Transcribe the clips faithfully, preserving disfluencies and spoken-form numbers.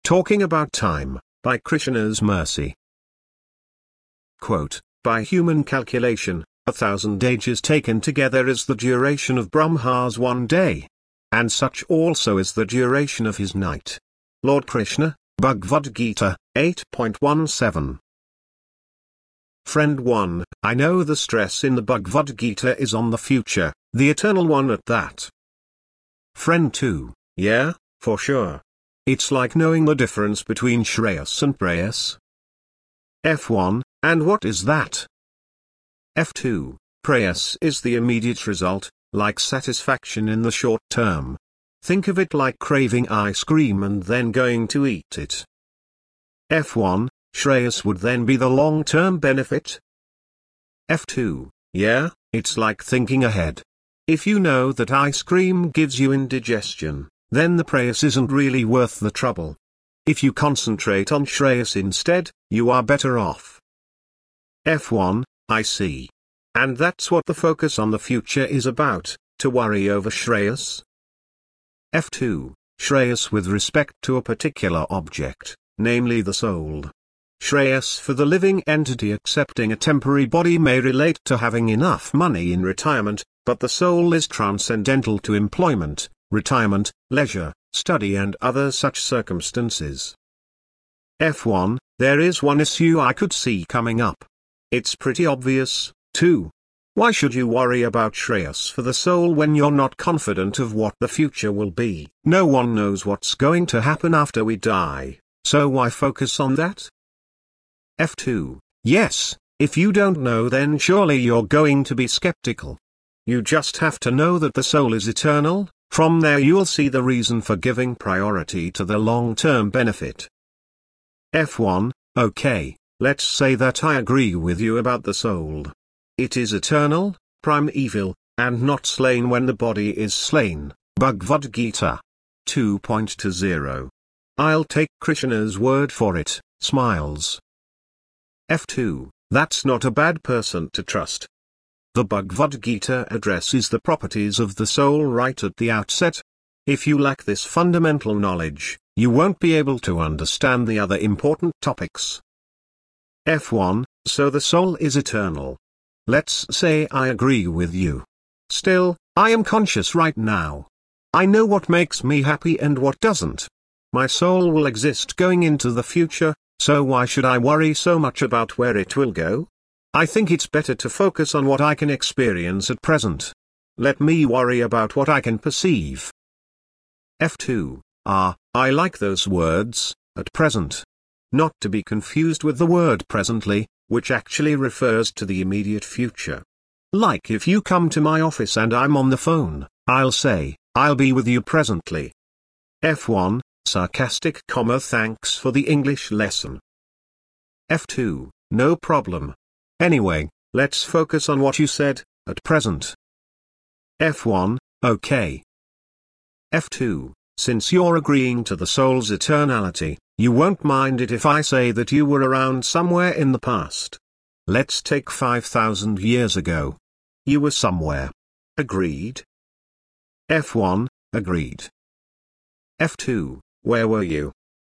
Talking About Time, by Krishna's Mercy. Quote, by human calculation, a thousand ages taken together is the duration of Brahma's one day. And such also is the duration of his night. Lord Krishna, Bhagavad Gita, eight point seventeen. Friend one, I know the stress in the Bhagavad Gita is on the future, the eternal one at that. Friend two, yeah, for sure. It's like knowing the difference between Shreyas and Preyas. F one, and what is that? F two, Preyas is the immediate result, like satisfaction in the short term. Think of it like craving ice cream and then going to eat it. F one, Shreyas would then be the long-term benefit. F two, yeah, it's like thinking ahead. If you know that ice cream gives you indigestion, then the Preyas isn't really worth the trouble. If you concentrate on Shreyas instead, you are better off. F one, I see. And that's what the focus on the future is about, to worry over Shreyas? F two, Shreyas with respect to a particular object, namely the soul. Shreyas for the living entity accepting a temporary body may relate to having enough money in retirement, but the soul is transcendental to employment, retirement, leisure, study and other such circumstances. F one, there is one issue I could see coming up. It's pretty obvious, too. Why should you worry about Shreyas for the soul when you're not confident of what the future will be? No one knows what's going to happen after we die, so why focus on that? F two, yes, if you don't know then surely you're going to be skeptical. You just have to know that the soul is eternal. From there you'll see the reason for giving priority to the long-term benefit. F one, okay, let's say that I agree with you about the soul. It is eternal, primeval, and not slain when the body is slain. Bhagavad Gita two point twenty. I'll take Krishna's word for it, smiles. F two, that's not a bad person to trust. The Bhagavad Gita addresses the properties of the soul right at the outset. If you lack this fundamental knowledge, you won't be able to understand the other important topics. F one, so the soul is eternal. Let's say I agree with you. Still, I am conscious right now. I know what makes me happy and what doesn't. My soul will exist going into the future, so why should I worry so much about where it will go? I think it's better to focus on what I can experience at present. Let me worry about what I can perceive. F two, ah, I like those words, at present. Not to be confused with the word presently, which actually refers to the immediate future. Like if you come to my office and I'm on the phone, I'll say, I'll be with you presently. F one, sarcastic comma thanks for the English lesson. F two, no problem. Anyway, let's focus on what you said, at present. F one, okay. F two, since you're agreeing to the soul's eternality, you won't mind it if I say that you were around somewhere in the past. Let's take five thousand years ago. You were somewhere. Agreed? F one, agreed. F two, where were you?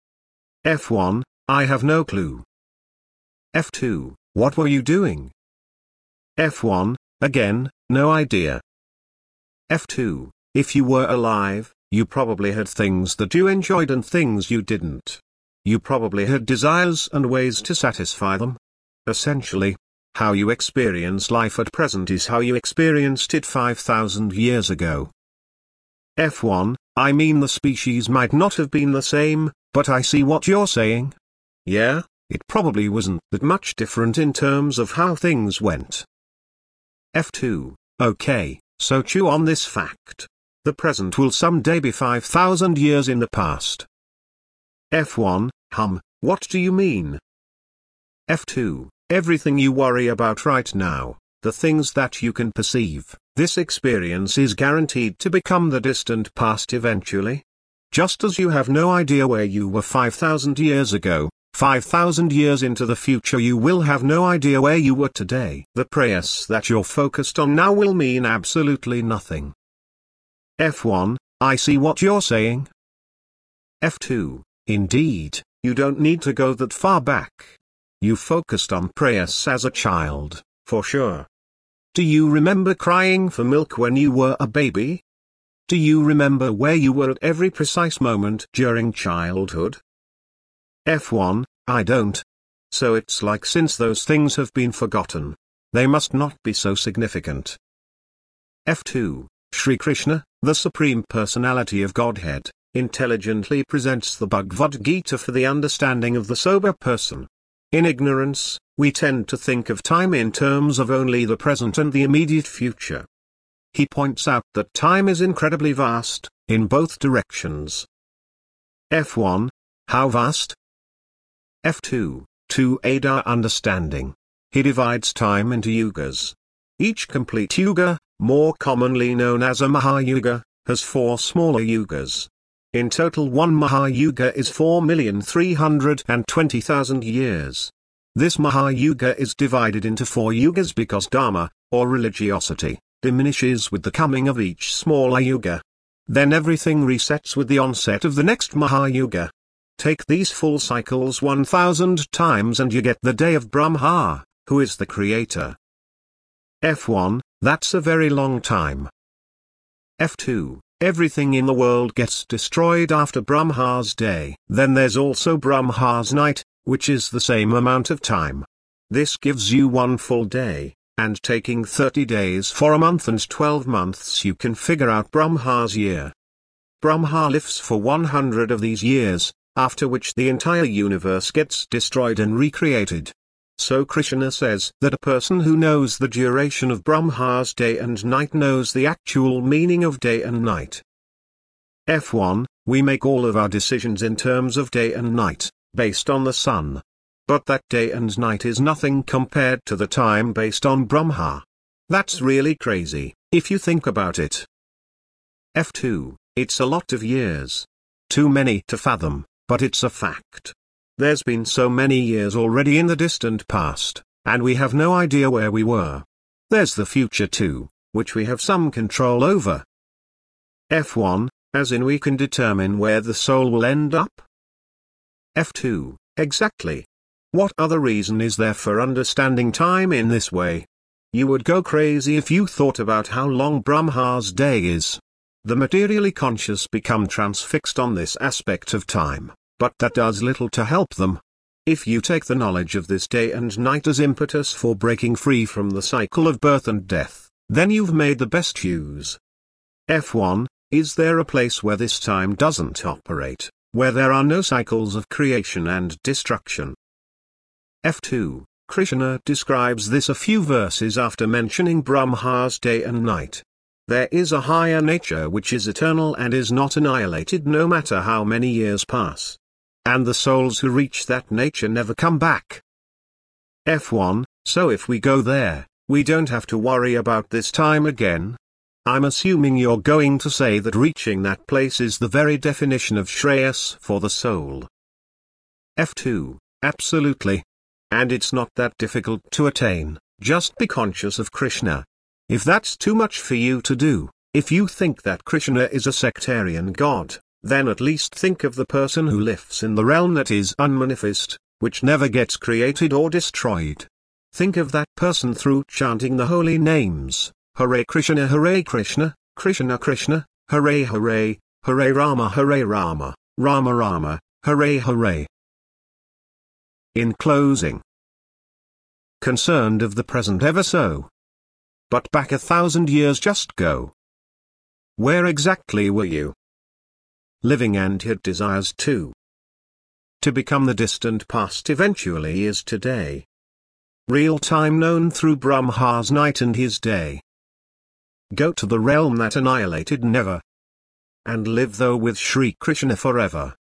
F one, I have no clue. F two, what were you doing? F one, again, no idea. F two, if you were alive, you probably had things that you enjoyed and things you didn't. You probably had desires and ways to satisfy them. Essentially, how you experience life at present is how you experienced it five thousand years ago. F one, I mean the species might not have been the same, but I see what you're saying. Yeah, it probably wasn't that much different in terms of how things went. F two, okay, so chew on this fact. The present will someday be five thousand years in the past. F one, hum, what do you mean? F two, everything you worry about right now, the things that you can perceive, this experience is guaranteed to become the distant past eventually. Just as you have no idea where you were five thousand years ago, five thousand years into the future you will have no idea where you were today. The prayas that you're focused on now will mean absolutely nothing. F one, I see what you're saying. F two, Indeed, you don't need to go that far back. You focused on prayers as a child, for sure. Do you remember crying for milk when you were a baby? Do you remember where you were at every precise moment during childhood? F one, I don't. So it's like since those things have been forgotten, they must not be so significant. F two, Sri Krishna, the Supreme Personality of Godhead, intelligently presents the Bhagavad Gita for the understanding of the sober person. In ignorance, we tend to think of time in terms of only the present and the immediate future. He points out that time is incredibly vast, in both directions. F one, how vast? F two, to aid our understanding, he divides time into yugas. Each complete yuga, more commonly known as a Mahayuga, has four smaller yugas. In total, one Mahayuga is four million three hundred twenty thousand years. This Mahayuga is divided into four yugas because dharma, or religiosity, diminishes with the coming of each smaller yuga. Then everything resets with the onset of the next Mahayuga. Take these full cycles one thousand times and you get the day of Brahma, who is the creator. F one, that's a very long time. F two, everything in the world gets destroyed after Brahma's day. Then there's also Brahma's night, which is the same amount of time. This gives you one full day, and taking thirty days for a month and twelve months you can figure out Brahma's year. Brahma lives for one hundred of these years, after which the entire universe gets destroyed and recreated. So Krishna says that a person who knows the duration of Brahma's day and night knows the actual meaning of day and night. F one, we make all of our decisions in terms of day and night, based on the sun. But that day and night is nothing compared to the time based on Brahma. That's really crazy, if you think about it. F two, it's a lot of years. Too many to fathom, but it's a fact. There's been so many years already in the distant past, and we have no idea where we were. There's the future too, which we have some control over. F one, as in we can determine where the soul will end up? F two, exactly. What other reason is there for understanding time in this way? You would go crazy if you thought about how long Brahma's day is. The materially conscious become transfixed on this aspect of time, but that does little to help them. If you take the knowledge of this day and night as impetus for breaking free from the cycle of birth and death, then you've made the best use. F one, is there a place where this time doesn't operate, where there are no cycles of creation and destruction? F two, Krishna describes this a few verses after mentioning Brahma's day and night. There is a higher nature which is eternal and is not annihilated no matter how many years pass. And the souls who reach that nature never come back. F one, so if we go there, we don't have to worry about this time again? I'm assuming you're going to say that reaching that place is the very definition of Shreyas for the soul. F two, absolutely. And it's not that difficult to attain, just be conscious of Krishna. If that's too much for you to do, if you think that Krishna is a sectarian god, then at least think of the person who lives in the realm that is unmanifest, which never gets created or destroyed. Think of that person through chanting the holy names, Hare Krishna Hare Krishna, Krishna Krishna, Hare Hare, Hare Rama Hare Rama, Rama Rama, Hare Hare. In closing, concerned of the present ever so. But back a thousand years just go. Where exactly were you? Living and had desires too. To become the distant past eventually is today. Real time known through Brahma's night and his day. Go to the realm that annihilated never. And live though with Sri Krishna forever.